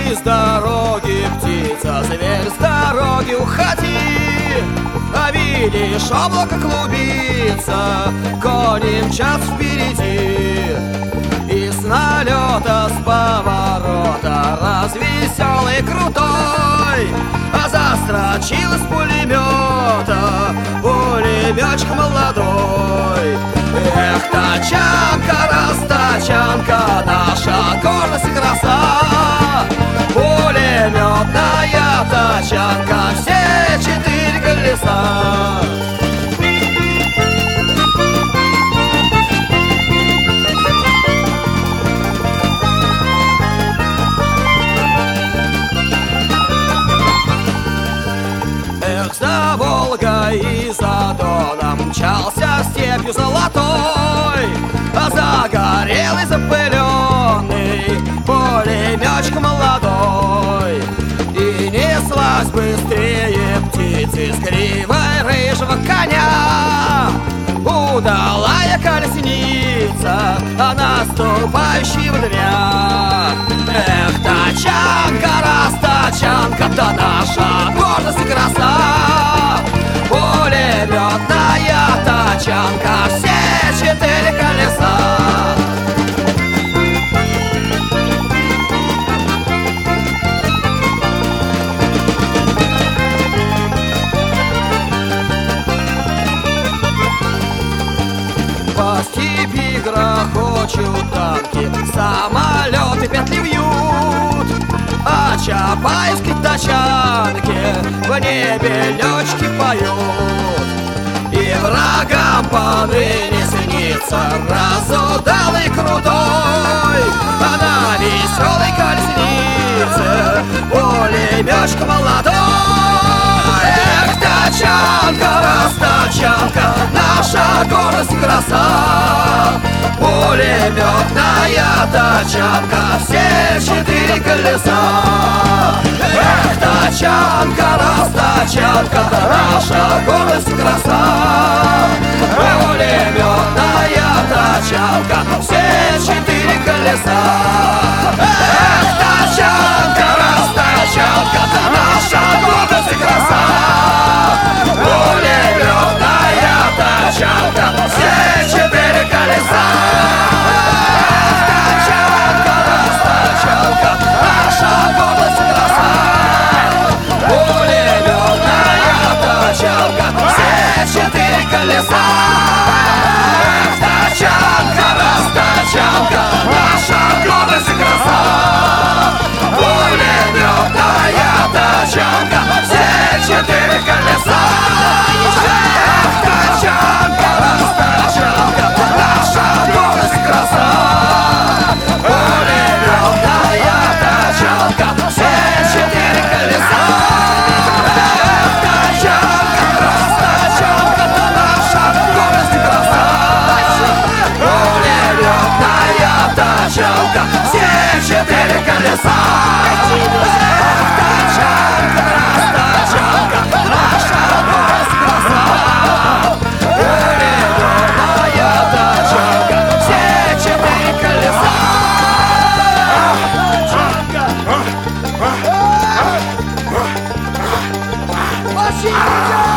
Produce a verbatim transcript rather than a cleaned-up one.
с дороги, птица, зверь, с дороги уходи. А видишь, облако клубится, кони мчат впереди. И с налета, с поворота, развеселый, крутой, а застрочил из пулемета пулеметчик молодой. Эх, тачанка, раз тачанка, наша гордость и краса. Пулеметная тачанка, все четыре колеса. Эх, за Волгой и за Доном мчался степью золотой, а загорелый, запыленный пулеметчик молодой. И неслась быстрее птицы с гривой рыжего коня, удалая колесница, а наступающего дня. Эх, тачанка, раз тачанка, да наша гордость и краса. Пулеметная тачанка, все четыре колеса. По степи грохочут танки, самолеты петли вьют, а чапаевской тачанке в небе летчики поют. И врагам поныне снится разудалый крутой, а на веселой колеснице пулеметчик молодой. Эх, тачанка, раз тачанка, наша гордость и краса. Пулеметная тачанка, все четыре колеса. Эх, тачанка, раз тачанка, наша гордость и краса. Пулеметная тачанка, все четыре колеса. Эх, тачанка, раз тачанка, наша гордость и краса. Пулеметная тачанка, все четыре колеса. Тачанка, раз тачанка, наша гордость и краса. Пулеметная тачанка, все четыре колеса. Тачанка, раз тачанка, наша гордость и краса. Пулеметная тачанка, все четыре колеса. Тачанка, раз тачанка, наша гордость и краса. Пулеметная тачанка, все четыре колеса. Тачанка, раз тачанка, наша гордость и краса. Пулеметная тачанка, все четыре колеса. Тачанка, раз тачанка, наша гордость и краса. Пулеметная тачанка, все четыре колеса. Тачанка.